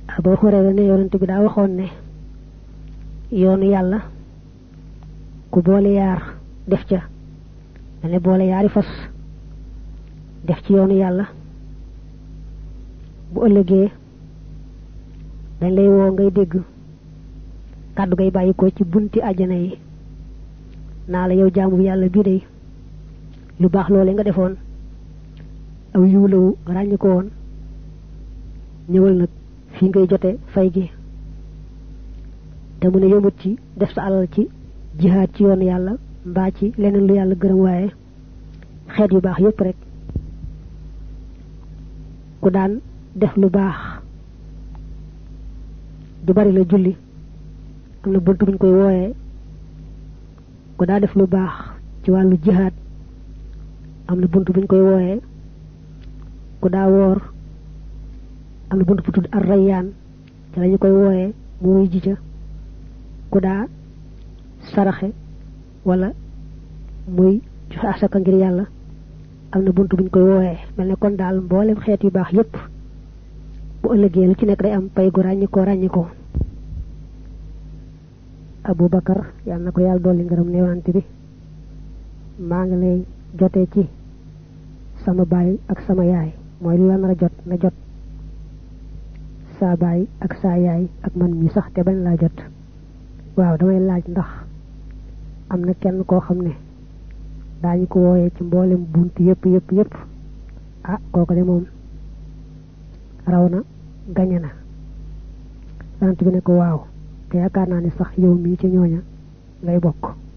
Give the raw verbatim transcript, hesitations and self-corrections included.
Abu Hurayra ne yonent bi daa waxoon ne yoonu yàlla ku boole yaar def ca ne boole yaari fas def ci yoonu yàlla bu ëllëgee dañ lay woo ngay dégg kàddu gay bàyyi ko ci bunti àjjana yi naa la yow jaamu yàlla bii day lu baax loole nga defoon aw yuulawu ràññi ko woon ñëwal nag fii ngay jote fay gi te mu ne yëmut ci def sa alal ci jihaad ci yoonu yàlla mbaa ci leneen lu yàlla gërëm waaye xeet yu baax yépp rek ku daan def lu baax du bari la julli am na buntu buñ koy wooyee ku daa def lu baax ci wàllu jihaad am na buntu buñ koy wooyee ku daa woor am na buntu bu tudd ar-rayyaan ci lañu koy wooyee mu wuy ji ca ku daa saraxe wala muy joxe asaka ngir yàlla am na buntu buñ koy wooyee mel ne kon daal mboolem xeet yu baax yépp bu ëllëgee lu ci nekk day am pay gu ràññikoo ràññikoo Abu Bakar yàlla na ko yàlla dolli ngërëm ne yonante bi maa ngi lay jotee ci sama baay ak sama yaay mooy lu la nar a jot na jot saa baay ak saa yaay ak man mi sax te bañ laa jot waaw damay laaj ndax am na kenn koo xam ne daañu ko wooyee ci mboolem bunt yépp yépp yépp ah kooku de moom raw na gañe na yonante bi ne ko waaw te yaakaar naa ne sax yow mii ci ñooña ngay bokk